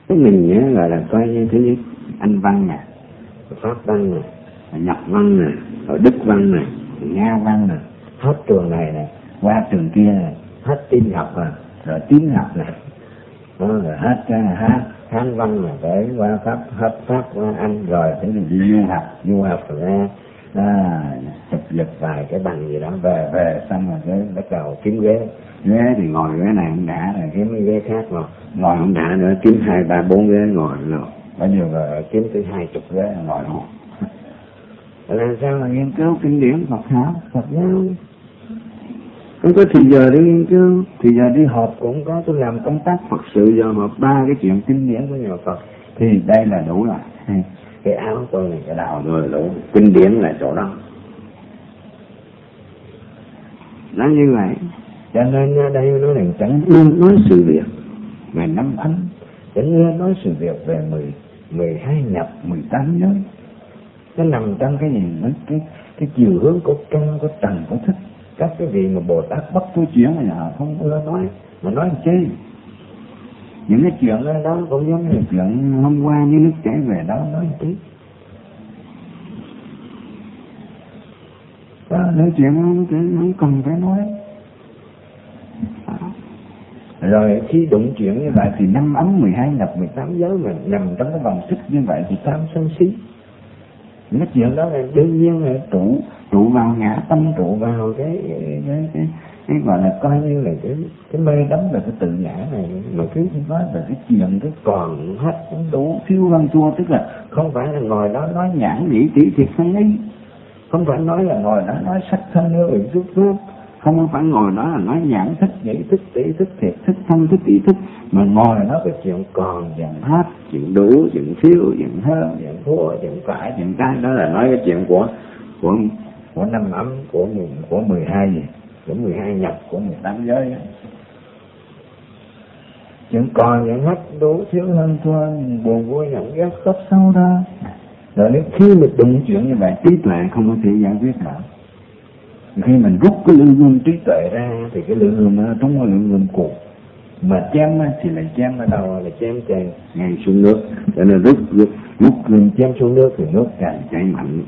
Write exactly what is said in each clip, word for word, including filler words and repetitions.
Cái mình nhé gọi là coi như thứ nhất Anh văn nè, Pháp văn nè, Nhật văn nè, rồi Đức văn nè, Nga văn nè, hết trường này nè, qua trường kia nè, hết tin học nè, rồi tiếng học nè, rồi hết hát Hán văn nè, để qua Pháp, hết Pháp qua Anh, rồi thế thì đi du học, du học ra à, chụp giật vài cái bằng gì đó về về xong rồi cái bắt đầu kiếm ghế, ghế thì ngồi ghế này không đã rồi kiếm cái ghế khác rồi ngồi không đã nữa, kiếm hai ba bốn ghế ngồi rồi bây giờ rồi kiếm tới hai chục ghế ngồi luôn. Làm sao mà nghiên cứu kinh điển Phật giáo, Phật giáo không có thì giờ đi nghiên cứu, thì giờ đi họp cũng có, tôi làm công tác Phật sự giờ họp ba cái chuyện kinh điển của nhà Phật thì đây là đủ rồi. Cái áo tôi này, cái đạo tôi là đủ, kinh điển là chỗ đó. Nó như vậy, cho nên đây nói rằng chẳng luôn nói sự việc về năm ấn, chẳng nói sự việc về mười, mười hai nhập, mười tám giới. Nó nằm trong cái gì, nó cái cái chiều hướng của căn, của trần, của thức. Các cái vị mà Bồ Tát bất tu chuyển mà họ không ưa nói, mà nói chi? Những cái chuyện đó, đó cũng giống như chuyện hôm qua như nước chảy về đó nói tí. Đó, nói chuyện không, không cần phải nói. Rồi khi đụng chuyện như vậy thì năm ấm, mười hai nhập, mười tám giới mà nằm trong cái vòng sức như vậy thì tham sân si. Những cái chuyện đó là đương nhiên là trụ trụ vào ngã tâm, trụ vào cái cái cái, cái, cái gọi là coi như là cái cái mê đắm về cái tự ngã này, mà cứ nói về cái chuyện cái còn hết đủ thiếu văn chua, tức là không phải là ngồi đó nói nhãn nhĩ tỷ thiệt thân ý, không phải nói là ngồi đó nói sắc thân nữa rồi rút rút, không phải ngồi đó là nói nhãn thức nhĩ thức tỷ thức thiệt thức thân thức tỷ thức, mà ngồi nói cái chuyện còn chuyện hết, chuyện đủ, chuyện thiếu, chuyện hơn, chuyện thua, chuyện phải, chuyện trái, đó là nói cái chuyện của của của năm ấm, của của mười hai gì, của mười hai nhập, của mười tám giới đó. Chuyện còn chuyện hết, đủ thiếu hơn thua, buồn vui nhận ghét tốt xấu đó. Rồi nếu khi mình đụng chuyện như vậy, trí tuệ không có thể giải quyết được. Khi mình rút cái lưỡi gươm trí tuệ ra thì cái lưỡi gươm nó trúng cái lưỡi gươm cuộc, mà chém thì lại chém ở đâu, là chém chày ngay xuống nước. Cho nên rút rút rút gươm chém xuống nước thì nước càng chảy mạnh.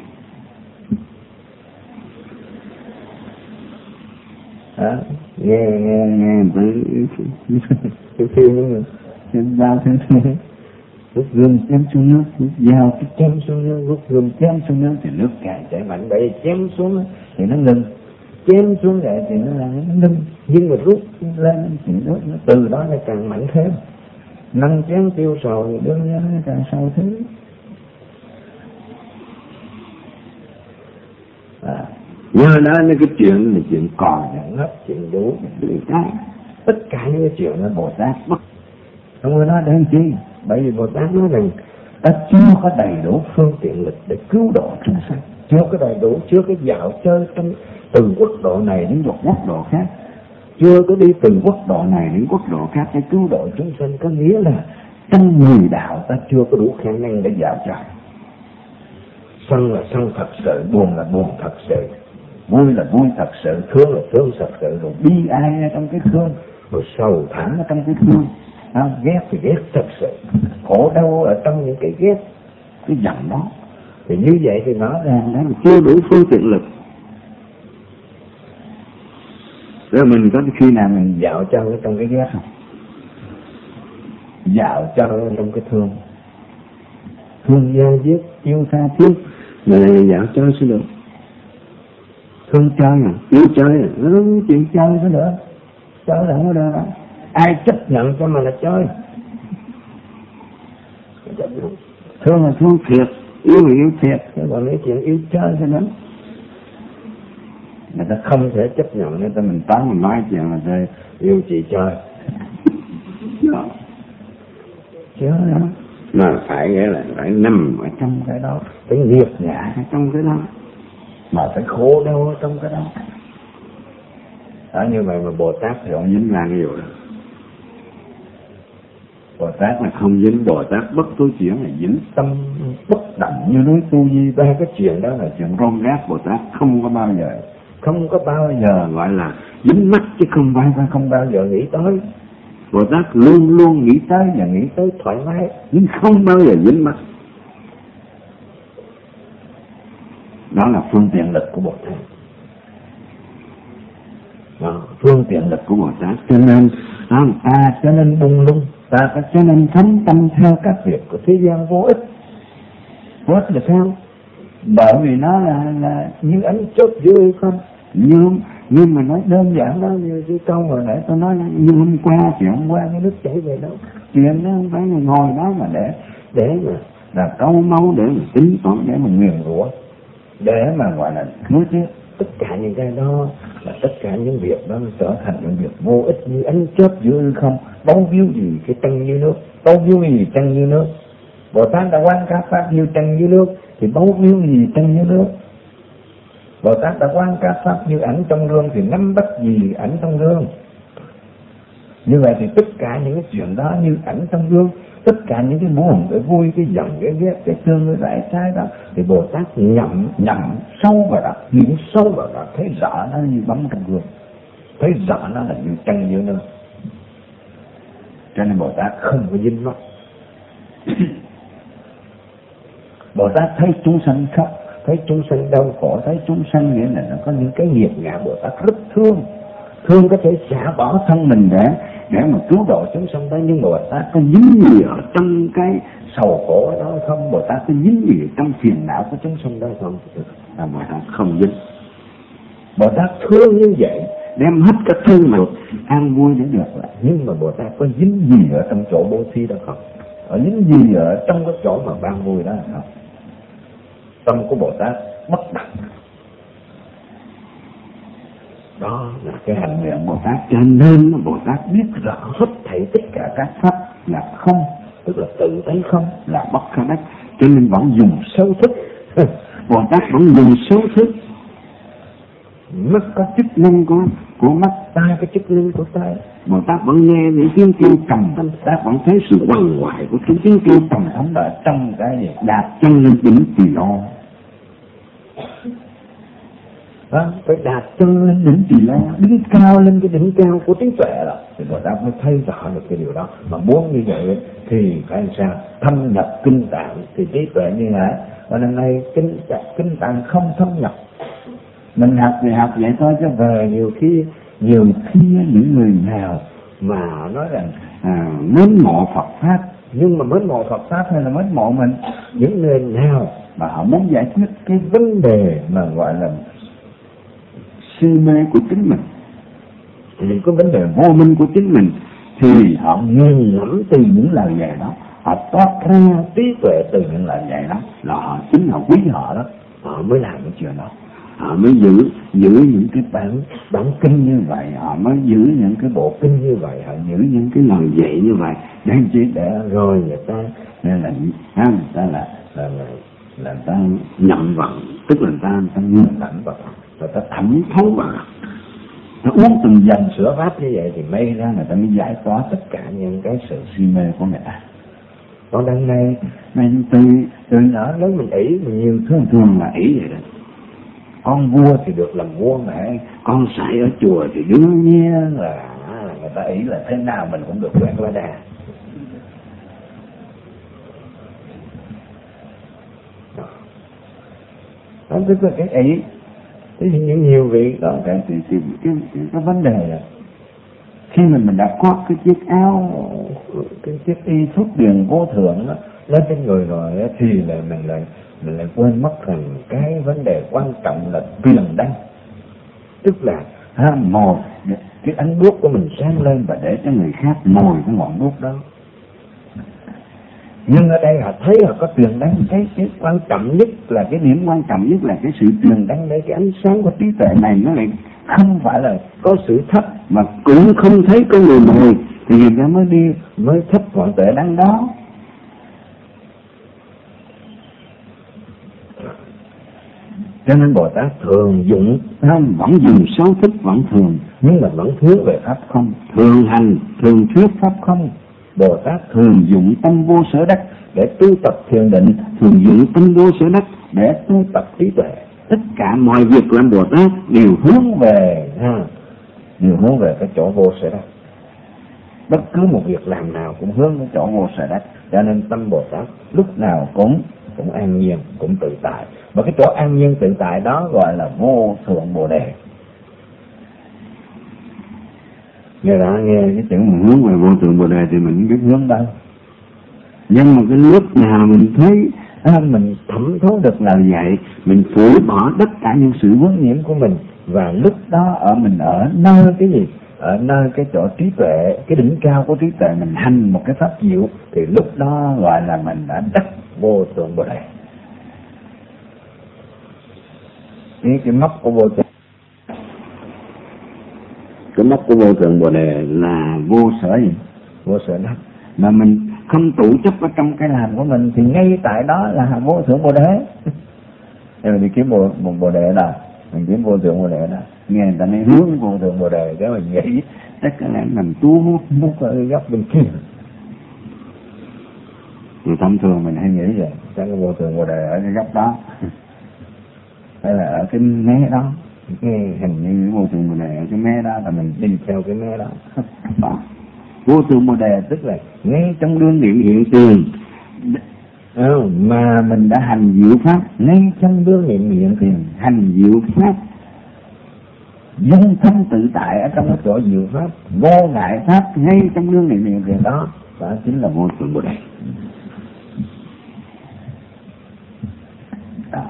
Đó, nghe nghe nghe tới cái phim đó mà chém dao thế thế, rút gươm chém xuống nước, rút dao cái chém xuống nước, rút gươm chém xuống nước thì nước càng chảy mạnh. Bởi vì chém xuống thì nó ngừng, chém xuống lại thì nó là nó ngừng, nhưng mà rút lên thì nó, nó từ đó nó càng mạnh thêm. Nâng chén tiêu sầu thì đương nhiên nó càng sâu thế. À, nhớ đó nó cái chuyện là chuyện còn nhận hết, chuyện đủ, chuyện trái, tất cả những cái chuyện đó Bồ Tát bất không có nói đến chi. Bởi vì Bồ Tát nói rằng ta chưa có đầy đủ phương tiện lực để cứu độ chúng sanh, chưa có đầy đủ, chưa có dạo chơi trong từ quốc độ này đến một quốc độ khác, chưa có đi từ quốc độ này đến quốc độ khác để cứu độ chúng sanh. Có nghĩa là trong mười đạo ta chưa có đủ khả năng để dạo chơi. Sân là sân thật sự, buồn là buồn thật sự, vui là vui thật sự, thương là thương thật sự, rồi bi ai ở trong cái thương, rồi sầu thảm ở trong cái thương. À, ghét thì ghét thật sự, khổ đau ở trong những cái ghét, cái giận đó. Thì như vậy thì nói rằng đó là chưa đủ phương tiện lực. Rồi mình có khi nào mình dạo chân ở trong cái ghét không? Dạo chân ở trong cái thương, thương gia giết, yêu tha thiết, rồi dạo chơi sẽ được. Thương chơi à, yêu chơi à, nó nói chuyện chơi sẽ được, chơi là không có được. Ai chấp nhận cho mà là chơi. Thương là thương thiệt, yêu là yêu thiệt, cái bọn nói chuyện yêu chơi cho lắm. Người ta không thể chấp nhận, người ta mình toán mình nói chuyện là tôi yêu chị chơi. Chứ đó. Mà phải nghĩa là phải nằm ở trong cái đó, phải nghiệt ngã ở trong cái đó, mà phải khổ đau ở trong cái đó. Đó, như vậy mà Bồ Tát thì ông dính ra cái vụ đó. Bồ Tát là không dính, Bồ Tát bất tu chuyển là dính tâm bất động như núi Tu Di. Ba cái chuyện đó là chuyện rôm rác. Bồ Tát không có bao giờ, không có bao giờ gọi là dính mắt, chứ không phải không bao giờ nghĩ tới. Bồ Tát luôn luôn nghĩ tới và nghĩ tới thoải mái, nhưng không bao giờ dính mắc. Đó là phương tiện lực của Bồ Tát. Đó, phương tiện lực của Bồ Tát. Cho nên ta cho nên bung lung, ta cho nên thấm tâm theo các việc của thế gian vô ích. Vô ích là sao? Bởi vì nó là, là như ánh chớp dưới không. Nhưng nhưng mà nói đơn giản đó, như cái câu hồi nãy tôi nói là như hôm qua, chuyện hôm qua cái nước chảy về đâu. Chuyện đó không phải là ngồi đó mà để để mà là câu máu, để mà tính toán, để mà nguyền rủa, để mà gọi là nuối tiếc. Tất cả những cái đó là tất cả những việc đó trở thành những việc vô ích như ánh chớp giữa không, báu víu gì cái trăng như nước, báu víu gì trăng như nước. Bồ Tát đã quán các pháp như trăng như nước thì báu víu gì trăng như nước. Bồ Tát đã quán các pháp như ảnh trong gương thì nắm bắt gì ảnh trong gương. Như vậy thì tất cả những cái chuyện đó như ảnh trong gương, tất cả những cái buồn, cái vui, cái giận, cái ghét, cái thương, cái rải trái đó thì Bồ Tát nhậm nhậm sâu vào đó, nhìn sâu vào đó, thấy rõ nó như bóng trong gương, thấy rõ nó là như trăng như nước. Cho nên Bồ Tát không có dính mắc. Bồ Tát thấy chúng sanh khóc, thấy chúng sanh đau khổ, thấy chúng sanh nghĩa là nó có những cái nghiệp ngã, Bồ Tát rất thương, thương có thể xả bỏ thân mình để để mà cứu độ chúng sanh đó. Nhưng Bồ Tát có dính gì ở trong cái sầu khổ đó không? Bồ Tát có dính gì trong phiền não của chúng sanh đó không? À, Bồ Tát không dính. Bồ Tát thương như vậy, đem hết các thân mà an vui để được lại. Nhưng mà Bồ Tát có dính gì ở trong chỗ bố thí đó không? Ở dính gì ở trong cái chỗ mà ban vui đó không? Tâm của Bồ Tát bất đắc. Đó là cái hành nguyện Bồ Tát. Cho nên Bồ Tát biết rõ hết thảy tất cả các pháp là không, tức là tự thấy không, là bất khả đắc. Cho nên vẫn dùng sâu thức. Bồ Tát vẫn dùng sâu thức. Mắt có chức năng của của mắt, tai có chức năng của tai. Bồ Tát vẫn nghe những tiếng kêu trầm, Bồ Tát vẫn thấy sự quằn quại của những tiếng kêu trầm thống đó trong cái gì đạt chân lên đỉnh Tỳ Lô. Đó, phải đạt chân lên đỉnh Tỳ Lô, đứng cao lên cái đỉnh cao của trí tuệ đó thì Bồ Tát mới thấy rõ được cái điều đó. Mà muốn như vậy thì phải sao? Thâm nhập kinh tạng thì trí tuệ như thế. Và lần này kinh kinh tạng không thâm nhập. Mình học thì học vậy thôi, chứ về nhiều khi nhiều khi những người nào mà nói rằng à, mến mộ Phật pháp, nhưng mà mến mộ Phật pháp hay là mến mộ mình, những người nào mà họ muốn giải quyết cái vấn đề mà gọi là si mê của chính mình, những cái vấn đề vô minh của chính mình, thì họ nghiền ngẫm từ những lời dạy đó, họ toát ra trí tuệ từ những lời dạy đó, là họ chính họ quý họ đó, họ mới làm cái chuyện đó. Họ mới giữ giữ những cái bản bản kinh như vậy, họ mới giữ những cái bộ kinh như vậy, họ giữ những cái lời dạy như vậy, để chỉ để rồi người ta nên là ha, người ta là là là, là người ta nhậm vận, tức là người ta người ta nghiền ngẫm vào, người ta thẩm thấu vào, nó uống từng dần sữa pháp như vậy thì may ra người ta mới giải tỏa tất cả những cái sự si mê của người ta. Còn đằng này mình từ từ nhỏ lớn mình ỷ, mình nhiều thứ thường là ỷ vậy đó. Con vua thì được làm vua mẹ, con sải ở chùa thì đương nhiên là người ta ý là thế nào mình cũng được quẹt lá đà. Đó tức là cái ý. Thế thì những nhiều vị đó cái, cái, cái, cái, cái, cái vấn đề là khi mình mình đã có cái chiếc áo, cái chiếc y thuốc điền vô thượng đó lên trên người rồi thì là mình lại mình lại quên mất rằng cái vấn đề quan trọng là truyền đăng, tức là ha, mồi cái ánh đuốc của mình sáng lên và để cho người khác mồi cái ngọn đuốc đó. Nhưng ở đây họ thấy họ có truyền đăng, cái cái quan trọng nhất là cái điểm quan trọng nhất là cái sự truyền đăng để cái ánh sáng của trí tuệ này nó lại không phải là có sự thấp, mà cũng không thấy có người mồi thì người ta mới đi mới thấp ngọn tuệ đăng đó. Cho nên Bồ Tát thường dụng, vẫn dùng sáu thức vẫn thường, nhưng mà vẫn hướng về pháp không, thường hành, thường thuyết pháp không. Bồ Tát thường dụng tâm vô sở đắc để tu tập thiền định, thường dụng tâm vô sở đắc để tu tập trí tuệ. Tất cả mọi việc của anh Bồ Tát đều hướng về, ha, đều hướng về cái chỗ vô sở đắc. bất cứ một việc làm nào cũng hướng đến chỗ vô sở đắc. Cho nên tâm Bồ Tát lúc nào cũng cũng an nhiên, cũng tự tại. Mà cái chỗ an nhiên tự tại đó gọi là vô thượng Bồ Đề. Nghe đã nghe cái chữ mà hướng về vô thượng Bồ Đề thì mình không biết hướng đâu. Nhưng mà cái lúc nào mình thấy à, mình thẩm thấu được là vậy, mình phủi bỏ tất cả những sự vướng nhiễm của mình, và lúc đó ở mình ở nơi cái gì? Ở nơi cái chỗ trí tuệ, cái đỉnh cao của trí tuệ, mình hành một cái pháp diệu, thì lúc đó gọi là mình đã đắc vô thượng Bồ Đề. Cái, cái mốc của vô thượng cái mốc của vô thượng Bồ Đề là vô sở gì? Vô sở đắc. Mà mình không tụ chấp ở trong cái làm của mình thì ngay tại đó là vô thượng Bồ Đề. Nên mình đi kiếm bồ, bồ, bồ đề đâu? Mình kiếm vô thượng Bồ Đề đó. Nghe người ta nói hướng vô thượng Bồ Đề, cái mình nghĩ tất cả là mình tu hút mút ở góc bên kia. Thì thông thường mình hay nghĩ vậy, chắc cái vô thượng Bồ Đề ở cái góc đó, hay là ở cái mé đó. Cái hình như vô thượng Bồ Đề ở cái mé đó là mình đi theo cái mé đó. Đó. Vô thượng Bồ Đề tức là ngay trong đương niệm hiện tiền mà mình đã hành diệu pháp, ngay trong đương niệm hiện tiền hành diệu pháp, dân thân tự tại ở trong cái chỗ diệu pháp, vô ngại pháp ngay trong đương niệm hiện tiền đó, đó chính là vô thượng Bồ Đề. Đó.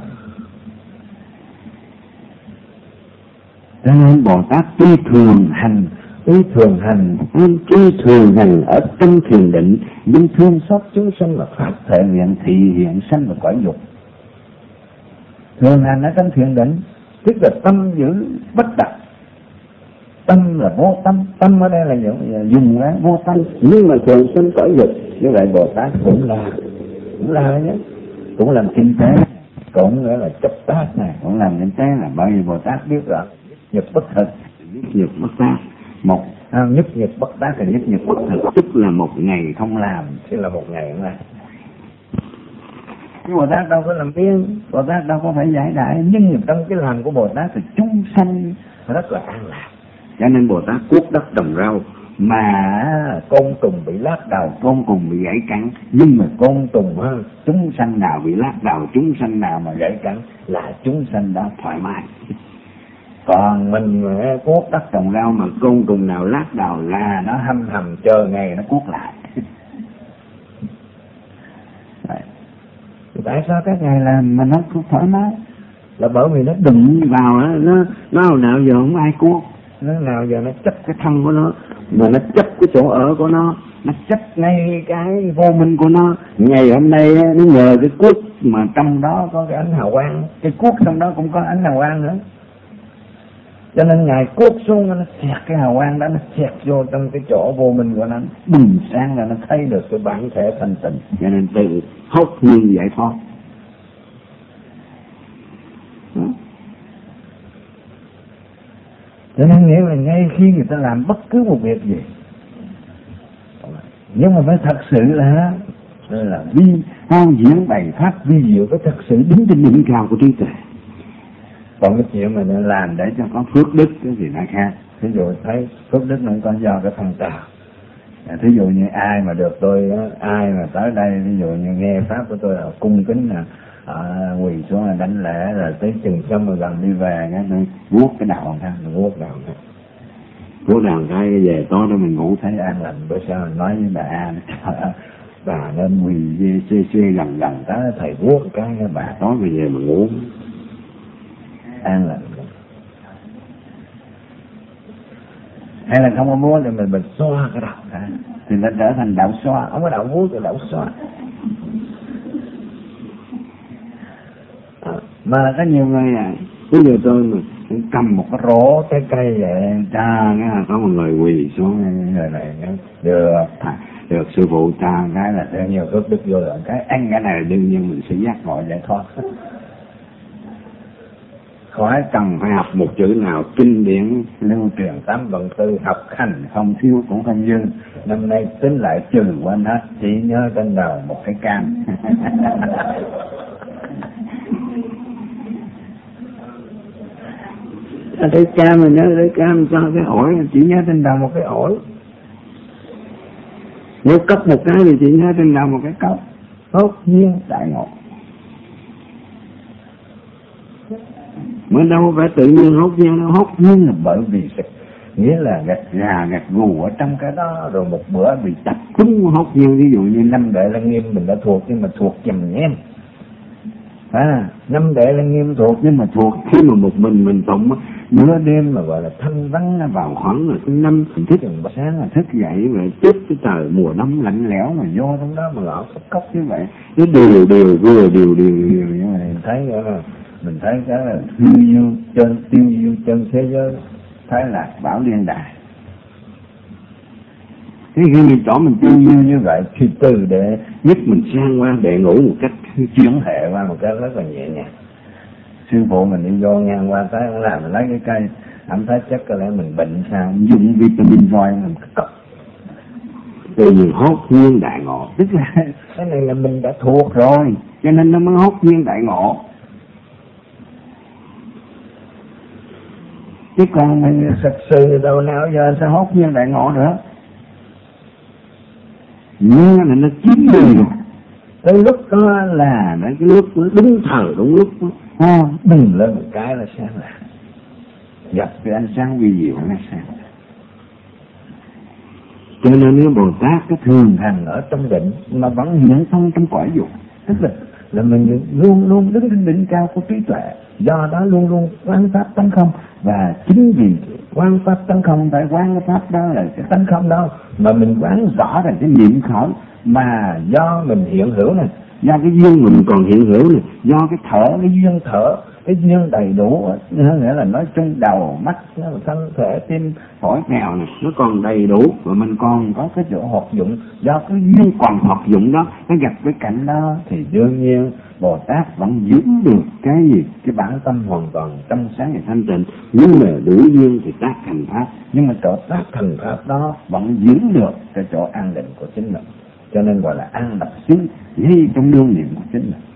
Cho nên Bồ Tát tuy thường hành tuy thường hành tuy thường hành ở trong thiền định, nhưng thương xót chúng sanh và phát thể nguyện thị hiện sanh và cõi dục. Thường hành ở trong thiền định tức là tâm giữ bất đặc. Tâm là vô tâm, tâm ở đây là dùng cái vô tâm, nhưng mà thường sanh cõi dục. Như vậy Bồ Tát cũng là cũng là nhé, cũng làm kinh tế, cũng nghĩa là chấp tác này, cũng làm kinh tế, là bởi vì Bồ Tát biết rõ nhật bất thực, nhật bất tác. Một à, nhất nhật bất tác là nhất nhật bất thực, tức là một ngày không làm chứ là một ngày không làm. Nhưng Bồ Tát đâu có làm biếng, Bồ Tát đâu có phải giải đại, nhưng trong cái làm của Bồ Tát thì chúng sanh rất là an lạc. Cho nên Bồ Tát cuốc đất trồng rau, mà côn trùng bị lát đầu, côn trùng bị gãy cắn, nhưng mà côn trùng ha, chúng sanh nào bị lát đầu, chúng sanh nào mà gãy cắn là chúng sanh đã thoải mái. Còn mình mà cuốc đất trồng rau mà côn trùng nào lát đầu là nó hâm hầm chờ ngày nó cuốc lại. Tại sao các ngài làm mà nó không thoải mái? Là bởi vì nó đụng vào đó, nó nó nào giờ không ai cuốc, nó nào giờ nó chấp cái thân của nó, mà nó chấp cái chỗ ở của nó, nó chấp ngay cái vô minh của nó. Ngày hôm nay nó nhờ cái cuốc mà trong đó có cái ánh hào quang, cái cuốc trong đó cũng có ánh hào quang nữa. Cho nên ngài cuốc xuống nó xẹt cái hào quang đó, nó xẹt vô trong cái chỗ vô minh của nó, bừng sáng là nó thấy được cái bản thể thanh tịnh, cho nên tự hốt nhiên giải thoát. Cho nên nghĩa là ngay khi người ta làm bất cứ một việc gì, nhưng mà phải thật sự là là vi thao diễn bày pháp vi diệu, phải thật sự đứng trên đỉnh cao của trí tuệ. Còn cái chuyện mà nên làm để cho có phước đức thì nó khác. Thí dụ thấy phước đức nó có do cái phong trào. Thí dụ như ai mà được tôi, ai mà tới đây, ví dụ như nghe pháp của tôi là cung kính là à, quỳ xuống là đánh lễ, rồi tới chừng xong rồi gần đi về cái tôi vuốt cái đầu ra, tôi vuốt đầu ra, vuốt đầu cái về tối đó mình ngủ thấy an lành. Bữa sau mình nói với bà An, bà nên quỳ dê xê xê gần gần tới thầy vuốt cái bà tối về về mà ngủ an lành. Hay là không có muốn thì mình mình xoa cái đầu ra thì nó trở thành đạo xoa, không có đạo vuốt thì đạo xoa. À, mà có nhiều người à, ví dụ tôi mà cầm một cái rổ trái cây vậy cha nghe là có một người quỳ xuống người này được được sư phụ cha cái là theo nhiều phước đức vô lượng, cái ăn cái này đương nhiên mình sẽ giác ngộ giải thoát. Khỏi cần phải học một chữ nào, kinh điển lưu truyền tám vận tư, học hành không thiếu cũng không dư. Năm nay tính lại trừ quên hết, chỉ nhớ trên đầu một cái cam. Cái cam mà nhớ cái cam cho cái ổi, chỉ nhớ trên đầu một cái ổi. Nếu cốc một cái thì chị nhớ trên đầu một cái cốc. Hốt nhiên đại ngộ. Mới đâu phải tự nhiên hốt nhiên, nó hốt nhiên là bởi vì nghĩa là gạch gà gạch gù ở trong cái đó, rồi một bữa bị tập trung hốt nhiên. Ví dụ như năm Đệ Lăng Nghiêm mình đã thuộc nhưng mà thuộc chầm nhem. À, năm Đệ Lăng Nghiêm thuộc nhưng mà thuộc khi mà một mình mình tụng nửa đêm mà gọi là thanh vắng vào khoảng là thứ năm thức sáng là thức dậy rồi chết cái trời mùa đông lạnh lẽo mà vô trong đó mà gõ cốc cốc như vậy, nó đều đều vừa đều đều đều như vậy. Mình thấy đó, mình thấy cái là tiêu diêu chân tiêu diêu chân thế giới Thái Lạc Bảo Liên Đài. Thế khi mình chọn mình tiêu diêu như vậy thì từ đệ nhất mình sang qua đệ ngũ một cách chuyển hệ qua một cách rất là nhẹ nhàng. Sư phụ mình đi vô ngang qua tới ông làm mình lấy cái cây, ông thấy chắc có lẽ mình bệnh sao, dùng vitamin voi mình cất. Từ vì hốt nhiên đại ngộ, tức là cái này là mình đã thuộc rồi, cho nên nó mới hốt nhiên đại ngộ. Chứ còn mình thật sự đâu nào giờ sẽ hốt nhiên đại ngộ nữa. Nhưng là nó chín rồi. Tới lúc đó là cái lúc đúng thời đúng lúc đó. À, đừng lên một cái là sáng lạc. Gặp cái ánh sáng vi diệu nó sáng. Cho nên nếu Bồ Tát cái thường hành ở trong định mà vẫn hiện thông trong cõi dục, tức là là mình luôn luôn đứng trên đỉnh cao của trí tuệ, do đó luôn luôn quán pháp tánh không. Và chính vì quán pháp tánh không phải quán cái pháp đó là cái tánh không đâu, mà mình quán rõ là cái niệm khởi mà do mình hiện hữu này, do cái duyên mình còn hiện hữu này, do cái thở, cái duyên thở, cái duyên đầy đủ, nghĩa là nói chung đầu, mắt, thân thể, tim, phổi mèo này, nó còn đầy đủ và mình còn có cái chỗ hoạt dụng, do cái duyên còn hoạt dụng đó, nó gặp cái cảnh đó thì đương nhiên Bồ Tát vẫn giữ được cái gì, cái bản tâm hoàn toàn trong sáng và thanh tịnh, nhưng mà đủ duyên thì tác thành pháp, nhưng mà chỗ tác thành pháp đó vẫn giữ được cái chỗ an định của chính mình, cho nên gọi là an lập xứ ngay trong đương niệm của chính mình.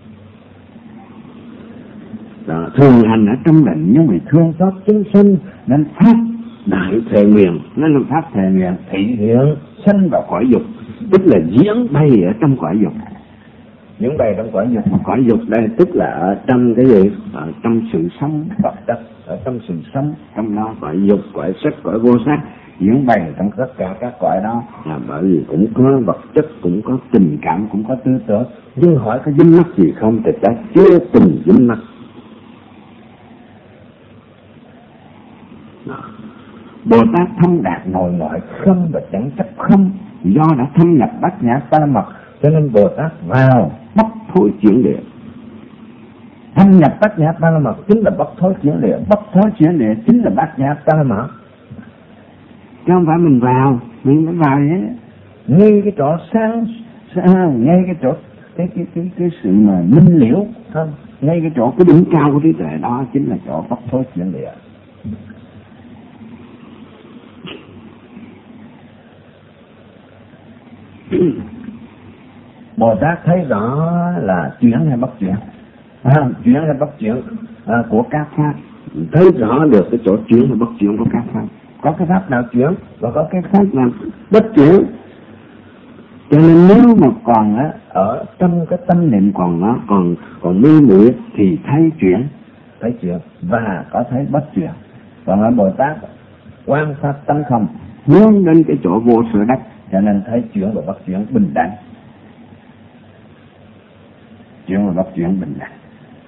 Đó, thường hành ở trong định nhưng vì thương xót chúng sinh nên phát đại thệ nguyện, nên là phát thệ nguyện thị hiện sanh vào cõi dục, tức là diễn bày ở trong cõi dục. Diễn bày trong cõi dục, cõi dục đây tức là ở trong cái gì, ở trong sự sống vật chất, ở trong sự sống trong đó cõi dục, cõi sắc, cõi vô sắc, diễn bày trong tất cả các cõi đó là bởi vì cũng có vật chất, cũng có tình cảm, cũng có tư tưởng. Nhưng hỏi có dính mắc gì không thì ta chưa từng dính mắc. Bồ Tát thông đạt nội ngoại không và chẳng chấp không, do đã thâm nhập bát nhã ba la mật, cho nên Bồ Tát vào bất thối chuyển địa. Thâm nhập bát nhã ba la mật chính là bất thối chuyển địa, bất thối chuyển địa chính là bát nhã ba la mật. Chứ không phải mình vào, mình phải vào vậy. Ngay cái chỗ sáng, sáng ngay cái chỗ cái cái cái cái sự mà minh liễu, không? Ngay cái chỗ cái đỉnh cao của trí tuệ đó chính là chỗ bất thối chuyển địa. Bồ Tát thấy rõ là chuyển hay bất chuyển, à, chuyển hay bất chuyển à, của các pháp, thấy rõ được cái chỗ chuyển hay bất chuyển của các pháp. Có cái pháp nào chuyển và có cái pháp nào bất chuyển. Cho nên nếu mà còn á, ở trong cái tâm niệm còn nó còn còn mê muội thì thấy chuyển, thấy chuyển và có thấy bất chuyển. Còn ở Bồ Tát quan sát tánh không, hướng đến cái chỗ vô sở đắc, cho nên thấy chuyển và bất chuyển bình đẳng. Chuyển và bất chuyển bình đẳng.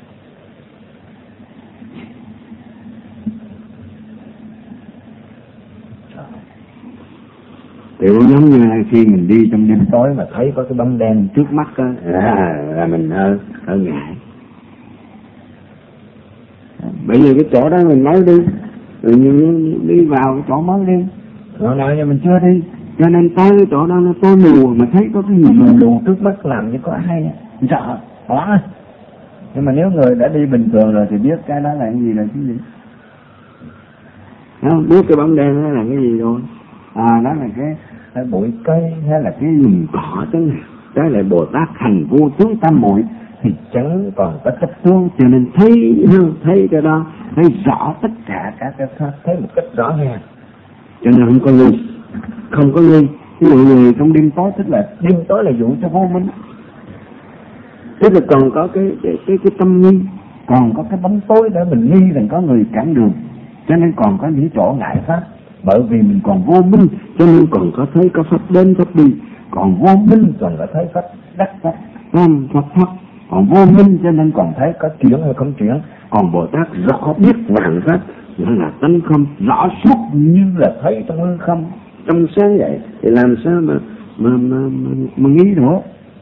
Thì cũng giống như là khi mình đi trong đêm tối mà thấy có cái bóng đen trước mắt á, là, là mình hơi, hơi ngại. Bởi vì cái chỗ đó mình mới đi, rồi như đi vào cái chỗ mới đi, rồi nào giờ mình chưa đi, cho nên tới cái chỗ đó nó tối mù mà thấy có cái gì mù mù trước mắt làm như có ai sợ, hoảng. Nhưng mà nếu người đã đi bình thường rồi thì biết cái đó là cái gì là cái gì. Không biết cái bóng đen đó là cái gì rồi. À, đó là cái, cái bụi cây hay là cái lùm cỏ thế này. Đó là Bồ Tát hành vô tướng tam muội thì chẳng còn có chấp tướng, cho nên thấy thấy cái đó, thấy rõ tất cả các cái pháp, thấy một cách rõ ràng, cho nên không có nghi, không có nghi. ví dụ như trong đêm tối, tức là đêm tối là dụ cho vô minh, tức là còn có cái cái cái, cái tâm nghi, còn có cái bóng tối để mình nghi rằng có người cản đường, cho nên còn có những chỗ ngại pháp. Bởi vì mình còn vô minh cho nên còn có thấy có pháp đến pháp đi, còn vô minh còn có thấy pháp đắc pháp nam pháp pháp, còn vô minh cho nên còn thấy có chuyển hay không chuyển. Còn Bồ Tát rõ biết vạn pháp nó là tánh không, rõ suốt như là thấy trong hư không trong sáng vậy, thì làm sao mà mà mà, mà, mà nghĩ nữa.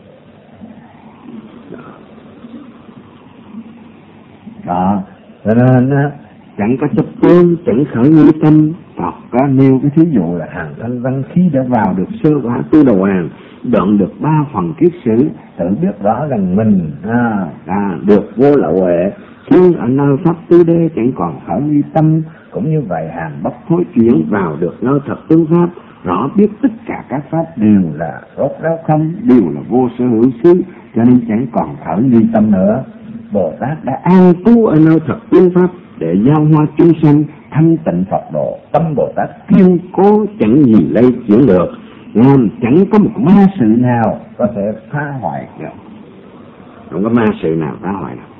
Đó, cho nên chẳng có chấp tướng, chẳng khởi nghi tâm. Phật có nêu cái thí dụ là hàng thanh văn khí đã vào được sơ quả tu đầu hàng, đoạn được ba phần kiết sử, tự biết rõ rằng mình à, à, được vô lậu huệ, nhưng ở nơi pháp tứ đế chẳng còn khởi nghi tâm. Cũng như vậy, hàng bất thối chuyển vào được nơi thật tướng pháp, rõ biết tất cả các pháp đều là rốt ráo không, đều là vô sở hữu xứ, cho nên chẳng còn khởi nghi tâm nữa. Bồ Tát đã an trú ở nơi thật tướng pháp để giao hoa chúng sanh thanh tịnh Phật độ. Tâm Bồ Tát kiên cố chẳng gì lay chuyển được, làm chẳng có một ma sự nào có thể phá hoại được. Không có ma sự nào phá hoại được.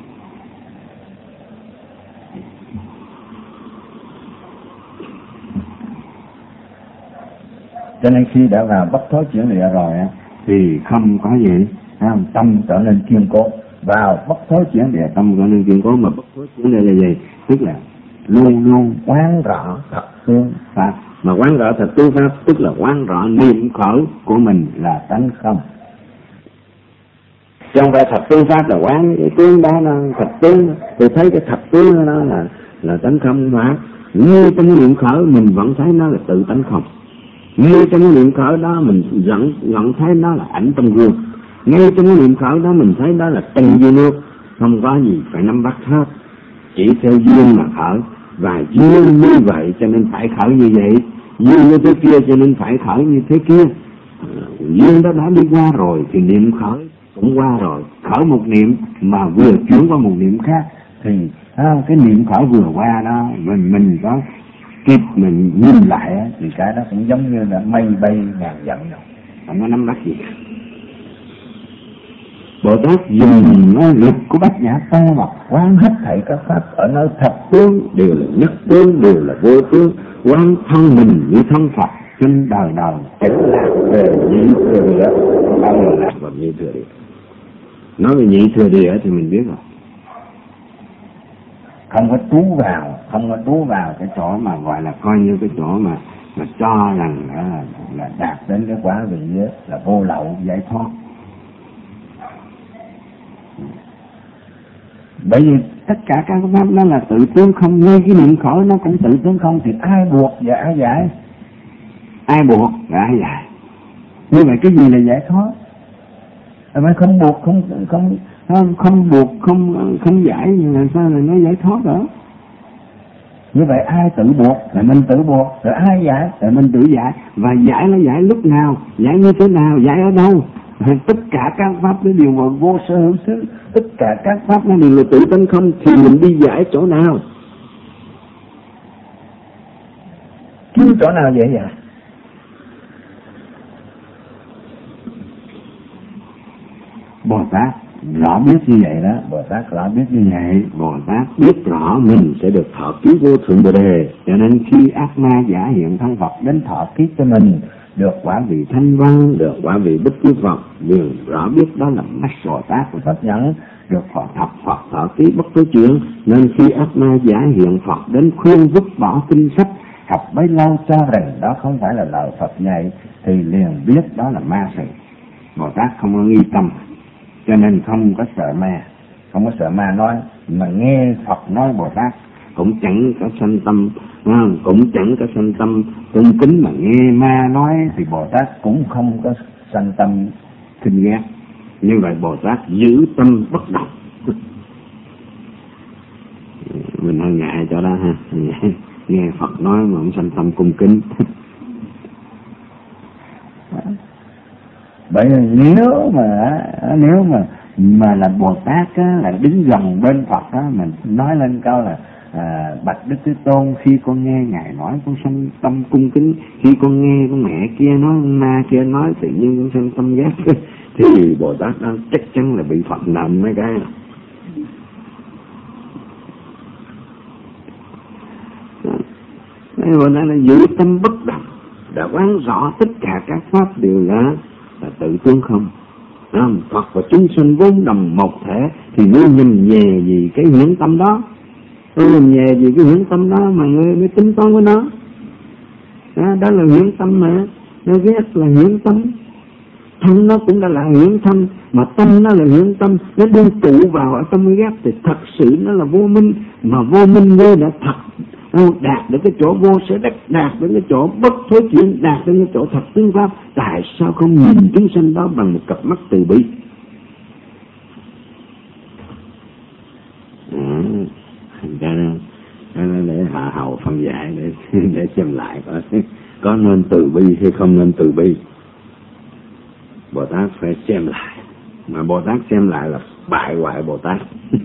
Cho nên khi đã vào bất thối chuyển địa rồi thì không có gì, tâm trở nên kiên cố. Vào bất thối chuyển địa tâm trở nên kiên cố. Mà bất thối chuyển địa là gì? Tức là luôn luôn quán rõ thật tướng pháp. Mà quán rõ thật tướng pháp tức là quán rõ niệm khởi của mình là tánh không. Chứ không phải thật tướng pháp là quán cái tướng đó nó thật tướng. Tôi thấy cái thật tướng đó là là tánh không mà. Như trong niệm khởi mình vẫn thấy nó là tự tánh không. Ngay trong niệm khởi đó mình vẫn vẫn thấy nó là ảnh trong gương. Ngay trong niệm khởi đó mình thấy đó là trần như nước, không có gì phải nắm bắt hết, chỉ theo duyên mà khởi. Và duyên như vậy cho nên phải khởi như vậy, duyên như thế kia cho nên phải khởi như thế kia. Duyên đó đã đi qua rồi thì niệm khởi cũng qua rồi. Khởi một niệm mà vừa chuyển qua một niệm khác thì à, cái niệm khởi vừa qua đó mình mình có kịp mình nhìn lại thì cái đó cũng giống như là mây bay ngàn dặm rồi, không có nắm bắt gì. Bồ Tát dùng nói lực của Bát Nhã Ta mà quán hết thảy các pháp ở nơi thật tướng đều là nhất tướng, đều là vô tướng, quán thân mình như thân Phật trên đời đời chẳng lạc về nhị thừa địa, bao giờ lạc vào nhị thừa địa. Nói về nhị thừa địa thì mình biết rồi, không có trú vào, không có trú vào cái chỗ mà gọi là coi như cái chỗ mà mà cho rằng là, là đạt đến cái quả vị là vô lậu giải thoát. Bởi vì tất cả các pháp đó là tự tướng không, ngay cái niệm khởi nó cũng tự tướng không, thì ai buộc và ai giải? Ai buộc và ai giải? Như vậy cái gì là giải thoát? Mà không buộc, không không không, không buộc, không không giải thì làm sao là nó giải thoát đó? Như vậy ai tự buộc? Là mình tự buộc. Rồi ai giải? Là mình tự giải. Và giải nó giải lúc nào? Giải như thế nào? Giải ở đâu? Tất cả các pháp nó đều là vô sở hữu xứ, tất cả các pháp nó đều là tự tánh không, thì mình đi giải chỗ nào? Chứ chỗ nào vậy vậy? Bồ Tát rõ biết như vậy đó, Bồ Tát rõ biết như vậy, Bồ Tát biết rõ mình sẽ được thọ ký vô thượng Bồ Đề, cho nên khi ác ma giả hiện thân Phật đến thọ ký cho mình, được quả vị thanh văn, được quả vị bích chi Phật, đều rõ biết đó là mắt Bồ Tát của Pháp nhẫn, được Phật thập Phật thọ ký bất cứ chuyện. Nên khi ác ma giả hiện Phật đến khuyên vứt bỏ kinh sách, học bấy lâu cho rằng đó không phải là lời Phật dạy, thì liền biết đó là ma sự. Bồ Tát không có nghi tâm, cho nên không có sợ ma, không có sợ ma nói, mà nghe Phật nói Bồ Tát cũng chẳng có sanh tâm, cũng chẳng có sanh tâm cung kính, mà nghe ma nói thì Bồ Tát cũng không có sanh tâm khinh ghét. Như vậy Bồ Tát giữ tâm bất động. Mình hơi ngại chỗ đó ha, nghe Phật nói mà không sanh tâm cung kính. Bởi vì nếu mà nếu mà mà là Bồ Tát á, là đứng gần bên Phật á, mình nói lên câu là à, bạch Đức Thế Tôn, khi con nghe ngài nói con sanh tâm cung kính, khi con nghe con mẹ kia nói, ma kia nói, tự nhiên con sanh tâm ghét thì Bồ Tát đó chắc chắn là bị Phật nằm mấy cái. Đây Bồ Tát là giữ tâm bất động, đã quán rõ tất cả các pháp đều là là tự tương không. À, Phật và chúng sinh vốn đồng một thể thì ngươi nhầm nhè gì cái hướng tâm đó, ngươi nhầm nhè gì cái hướng tâm đó mà ngươi mới tính toán với nó. À, đó là hướng tâm mà, nó ghét là hướng tâm, thân nó cũng đã là hướng tâm, mà tâm nó là hướng tâm, nó đương tụ vào ở tâm ghét thì thật sự nó là vô minh, mà vô minh ngươi đã thật đạt đến cái chỗ vô sở đắc, đạt đến cái chỗ bất thối chuyển, đạt đến cái chỗ thật tương pháp. Tại sao không nhìn chúng sanh đó bằng một cặp mắt từ bi? À, ra để hạ hầu phân giải để để xem lại có có nên từ bi hay không nên từ bi. Bồ Tát phải xem lại, mà Bồ Tát xem lại là bại hoại Bồ Tát.